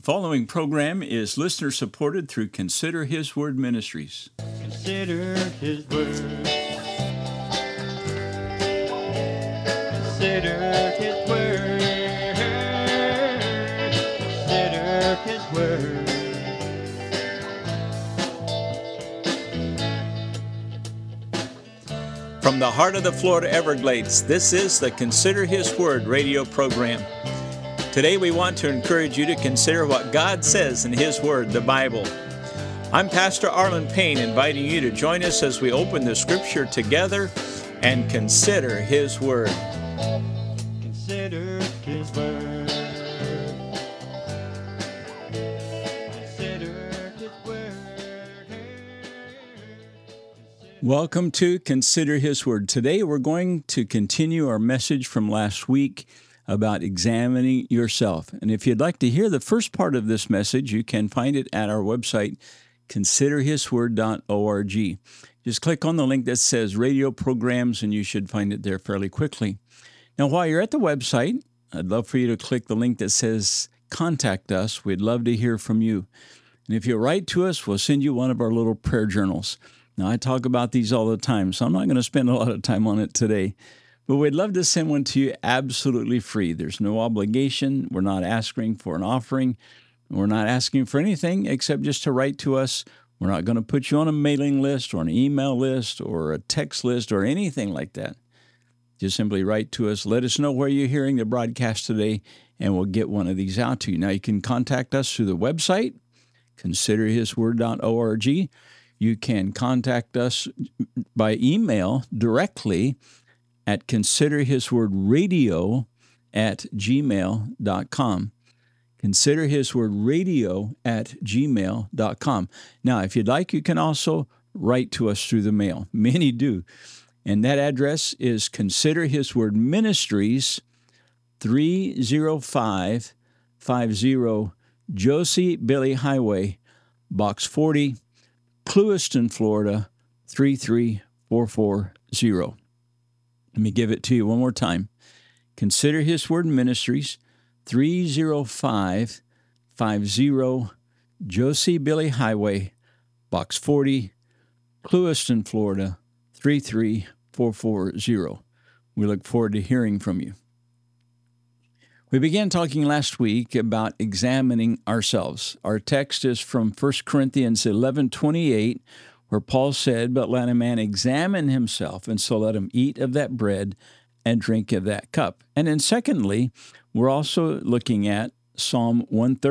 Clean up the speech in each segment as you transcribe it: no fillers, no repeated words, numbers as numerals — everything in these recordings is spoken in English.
The following program is listener-supported through Consider His Word Ministries. Consider His Word. Consider His Word. Consider His Word. From the heart of the Florida Everglades, this is the Consider His Word radio program. Today we want to encourage you to consider what God says in His Word, the Bible. I'm Pastor Arlen Payne, inviting you to join us as we open the Scripture together and consider His Word. Consider His Word. Consider His Word. Welcome to Consider His Word. Today we're going to continue our message from last week about examining yourself. And if you'd like to hear the first part of this message, you can find it at our website, considerhisword.org. Just click on the link that says radio programs, and you should find it there fairly quickly. Now, while you're at the website, I'd love for you to click the link that says Contact Us. We'd love to hear from you. And if you write to us, we'll send you one of our little prayer journals. Now, I talk about these all the time, so I'm not going to spend a lot of time on it today. But we'd love to send one to you absolutely free. There's no obligation. We're not asking for an offering. We're not asking for anything except just to write to us. We're not going to put you on a mailing list or an email list or a text list or anything like that. Just simply write to us. Let us know where you're hearing the broadcast today, and we'll get one of these out to you. Now, you can contact us through the website, considerhisword.org. You can contact us by email directly at considerhiswordradio@gmail.com. considerhiswordradio@gmail.com. Now, if you'd like, you can also write to us through the mail. Many do. And that address is Consider His Word Ministries, 30550 Josie Billy Highway, Box 40, Clewiston, Florida, 33440. Let me give it to you one more time. Consider His Word Ministries, 30550 Josie Billy Highway, Box 40, Clewiston, Florida, 33440. We look forward to hearing from you. We began talking last week about examining ourselves. Our text is from 1 Corinthians 11:28, where Paul said, "But let a man examine himself, and so let him eat of that bread and drink of that cup." And then secondly, we're also looking at Psalm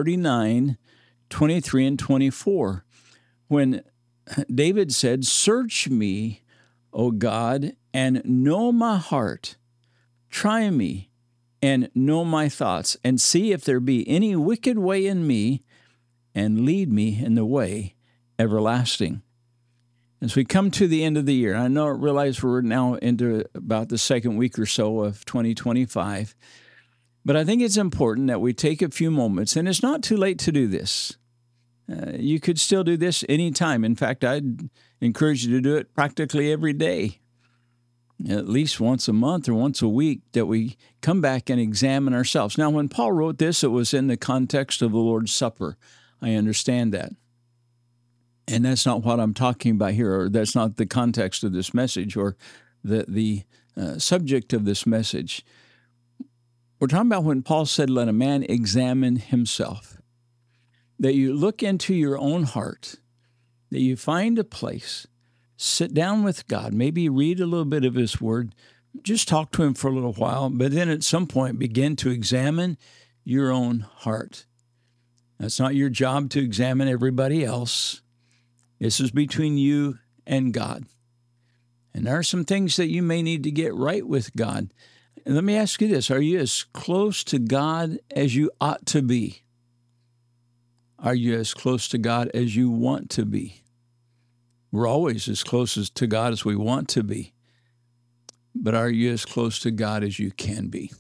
139:23 and 24, when David said, "Search me, O God, and know my heart. Try me and know my thoughts, and see if there be any wicked way in me, and lead me in the way everlasting." As we come to the end of the year, I realize we're now into about the second week or so of 2025, but I think it's important that we take a few moments, and it's not too late to do this. You could still do this anytime. In fact, I'd encourage you to do it practically every day, at least once a month or once a week, that we come back and examine ourselves. Now, when Paul wrote this, it was in the context of the Lord's Supper. I understand that. And that's not what I'm talking about here, or that's not the context of this message or the subject of this message. We're talking about when Paul said, "Let a man examine himself," that you look into your own heart, that you find a place, sit down with God, maybe read a little bit of His Word, just talk to Him for a little while, but then at some point begin to examine your own heart. That's not your job to examine everybody else. This is between you and God. And there are some things that you may need to get right with God. And let me ask you this. Are you as close to God as you ought to be? Are you as close to God as you want to be? We're always as close to God as we want to be. But are you as close to God as you can be?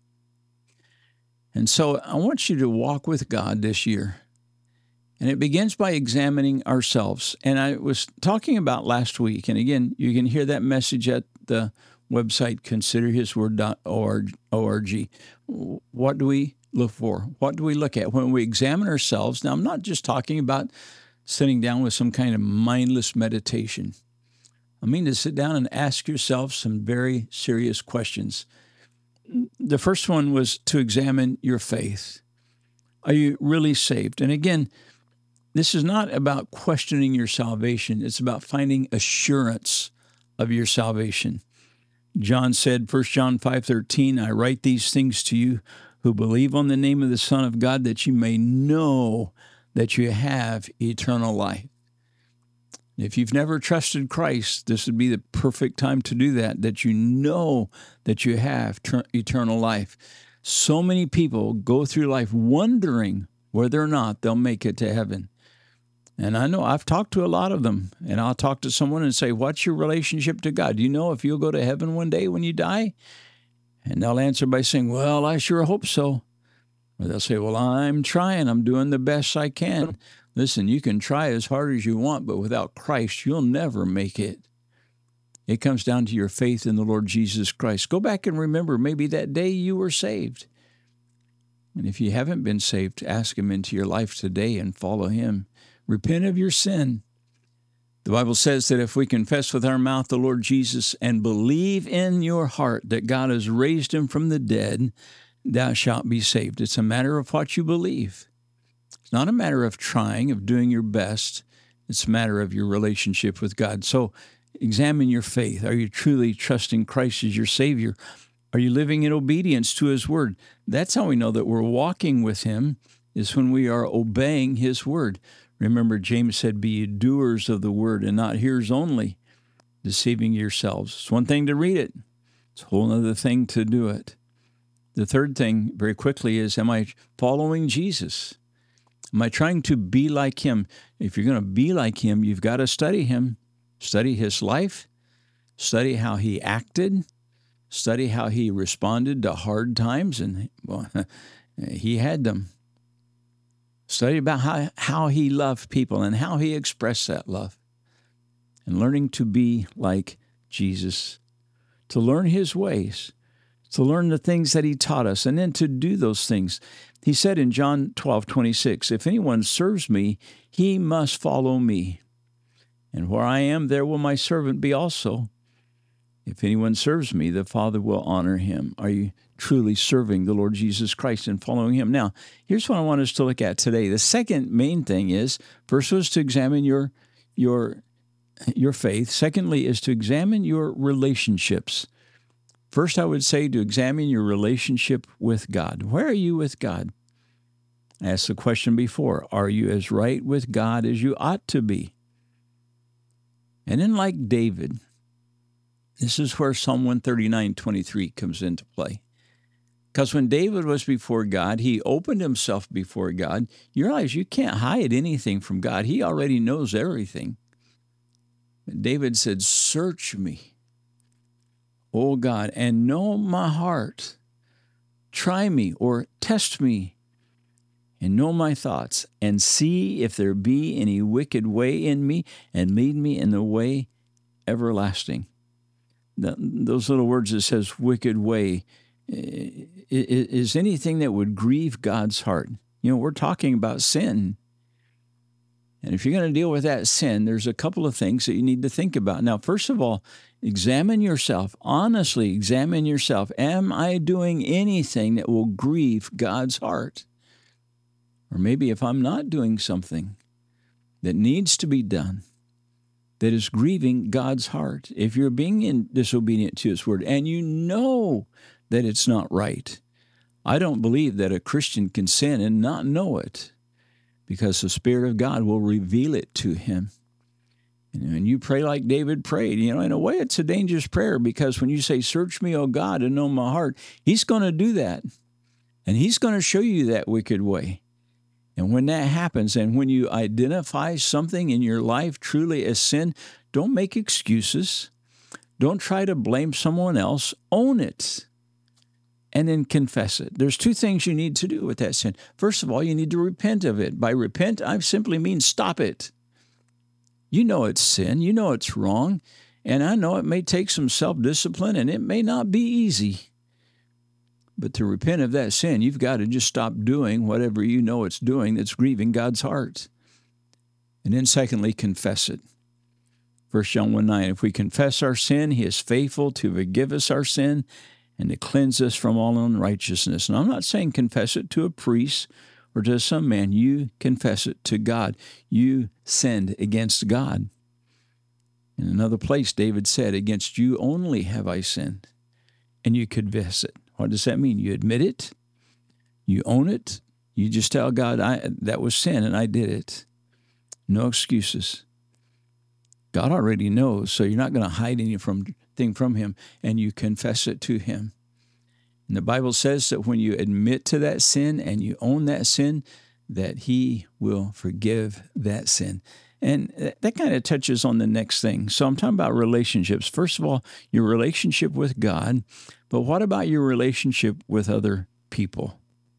And so I want you to walk with God this year. And it begins by examining ourselves. And I was talking about last week, and again, you can hear that message at the website, considerhisword.org. What do we look for? What do we look at when we examine ourselves? Now, I'm not just talking about sitting down with some kind of mindless meditation. I mean to sit down and ask yourself some very serious questions. The first one was to examine your faith. Are you really saved? And again, this is not about questioning your salvation. It's about finding assurance of your salvation. John said, 1 John 5:13, I write these things to you who believe on the name of the Son of God, that you may know that you have eternal life. If you've never trusted Christ, this would be the perfect time to do that you know that you have eternal life. So many people go through life wondering whether or not they'll make it to heaven. And I know I've talked to a lot of them, and I'll talk to someone and say, what's your relationship to God? Do you know if you'll go to heaven one day when you die? And they'll answer by saying, well, I sure hope so. Or they'll say, well, I'm trying. I'm doing the best I can. Listen, you can try as hard as you want, but without Christ, you'll never make it. It comes down to your faith in the Lord Jesus Christ. Go back and remember maybe that day you were saved. And if you haven't been saved, ask Him into your life today and follow Him. Repent of your sin. The Bible says that if we confess with our mouth the Lord Jesus and believe in your heart that God has raised Him from the dead, thou shalt be saved. It's a matter of what you believe. It's not a matter of trying, of doing your best. It's a matter of your relationship with God. So examine your faith. Are you truly trusting Christ as your Savior? Are you living in obedience to His Word? That's how we know that we're walking with Him, is when we are obeying His Word. Remember, James said, be ye doers of the Word and not hearers only, deceiving yourselves. It's one thing to read it. It's a whole other thing to do it. The third thing, very quickly, is, am I following Jesus? Am I trying to be like Him? If you're going to be like Him, you've got to study Him. Study His life. Study how He acted. Study how He responded to hard times, and well, He had them. Study about how He loved people and how He expressed that love. And learning to be like Jesus, to learn His ways, to learn the things that He taught us, and then to do those things. He said in John 12:26, if anyone serves me, he must follow me. And where I am, there will my servant be also. If anyone serves me, the Father will honor him. Are you truly serving the Lord Jesus Christ and following Him? Now, here's what I want us to look at today. The second main thing is, first was to examine your faith. Secondly is to examine your relationships. First, I would say to examine your relationship with God. Where are you with God? I asked the question before, are you as right with God as you ought to be? And then like David, this is where Psalm 139:23 comes into play. Because when David was before God, he opened himself before God. You realize you can't hide anything from God. He already knows everything. David said, search me, O God, and know my heart. Try me or test me and know my thoughts, and see if there be any wicked way in me, and lead me in the way everlasting. Those little words that says wicked way is anything that would grieve God's heart. You know, we're talking about sin. And if you're going to deal with that sin, there's a couple of things that you need to think about. Now, first of all, examine yourself. Honestly, examine yourself. Am I doing anything that will grieve God's heart? Or maybe if I'm not doing something that needs to be done, that is grieving God's heart, if you're being disobedient to His Word and you know that it's not right, I don't believe that a Christian can sin and not know it, because the Spirit of God will reveal it to him. And you pray like David prayed. You know, in a way, it's a dangerous prayer, because when you say, search me, O God, and know my heart, He's going to do that. And He's going to show you that wicked way. And when that happens, and when you identify something in your life truly as sin, don't make excuses. Don't try to blame someone else. Own it. And then confess it. There's two things you need to do with that sin. First of all, you need to repent of it. By repent, I simply mean stop it. You know it's sin. You know it's wrong. And I know it may take some self-discipline, and it may not be easy. But to repent of that sin, you've got to just stop doing whatever you know it's doing that's grieving God's heart. And then secondly, confess it. 1 John 1:9, if we confess our sin, he is faithful to forgive us our sin and to cleanse us from all unrighteousness. And I'm not saying confess it to a priest or to some man. You confess it to God. You sinned against God. In another place, David said, against you only have I sinned. And you confess it. What does that mean? You admit it. You own it. You just tell God, that was sin and I did it. No excuses. God already knows, so you're not going to hide anything from him, and you confess it to him. And the Bible says that when you admit to that sin and you own that sin, that he will forgive that sin. And that kind of touches on the next thing. So I'm talking about relationships. First of all, your relationship with God, but what about your relationship with other people?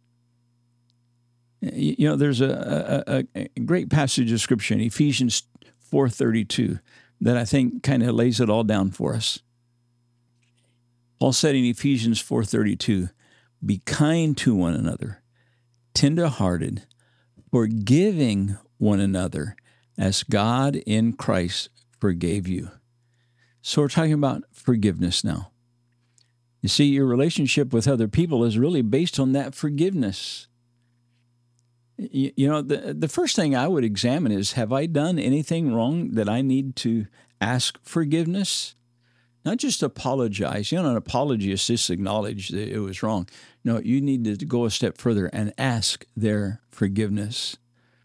You know, there's a great passage of Scripture in Ephesians 4:32 that I think kind of lays it all down for us. Paul said in Ephesians 4:32, be kind to one another, tender-hearted, forgiving one another as God in Christ forgave you. So we're talking about forgiveness now. You see, your relationship with other people is really based on that forgiveness. You know, the first thing I would examine is, have I done anything wrong that I need to ask forgiveness? Not just apologize. You know, an apology is just acknowledge that it was wrong. No, you need to go a step further and ask their forgiveness.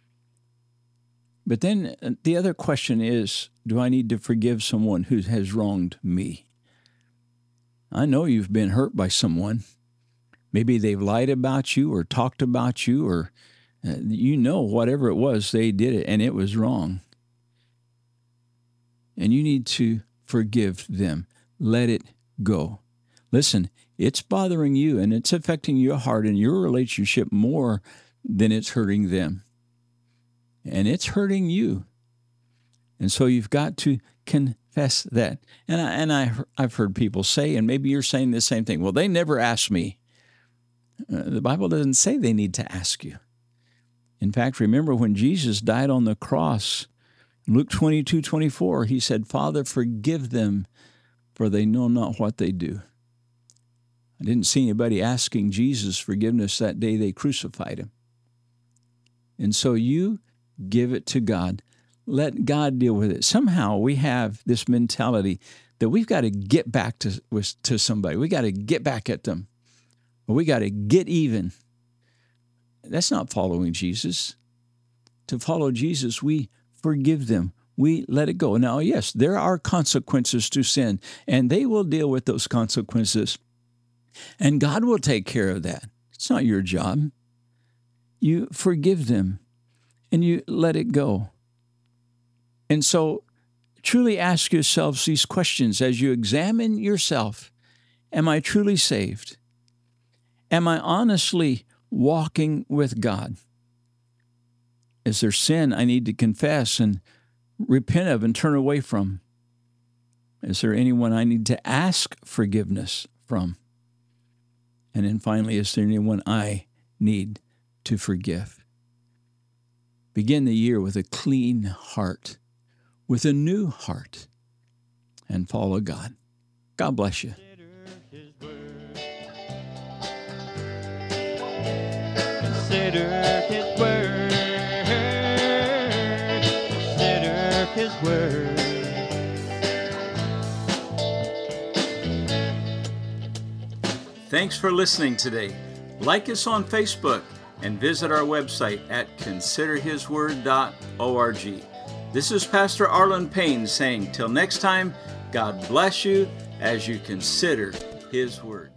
But then the other question is, do I need to forgive someone who has wronged me? I know you've been hurt by someone. Maybe they've lied about you or talked about you, or you know whatever it was, they did it and it was wrong. And you need to forgive them. Let it go. Listen, it's bothering you and it's affecting your heart and your relationship more than it's hurting them. And it's hurting you. And so you've got to confess that. And I've heard people say, and maybe you're saying the same thing, well, they never asked me. The Bible doesn't say they need to ask you. In fact, remember when Jesus died on the cross, Luke 22:24, he said, Father, forgive them, for they know not what they do. I didn't see anybody asking Jesus forgiveness that day they crucified him. And so you give it to God. Let God deal with it. Somehow we have this mentality that we've got to get back to somebody. We got to get back at them. Or we got to get even. That's not following Jesus. To follow Jesus, we forgive them. We let it go. Now, yes, there are consequences to sin, and they will deal with those consequences. And God will take care of that. It's not your job. You forgive them, and you let it go. And so truly ask yourselves these questions as you examine yourself. Am I truly saved? Am I honestly walking with God? Is there sin I need to confess and repent of and turn away from? Is there anyone I need to ask forgiveness from? And then finally, is there anyone I need to forgive? Begin the year with a clean heart, with a new heart, and follow God. God bless you. Consider his word. Consider his word. Thanks for listening today. Like us on Facebook and visit our website at considerhisword.org. This is Pastor Arlen Payne saying, till next time, God bless you as you consider his word.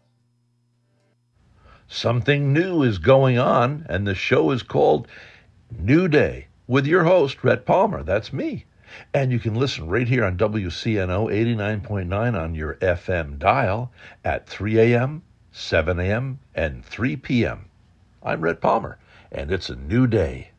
Something new is going on, and the show is called New Day with your host, Rhett Palmer. That's me. And you can listen right here on WCNO 89.9 on your FM dial at 3 a.m., 7 a.m., and 3 p.m. I'm Rhett Palmer, and it's a new day.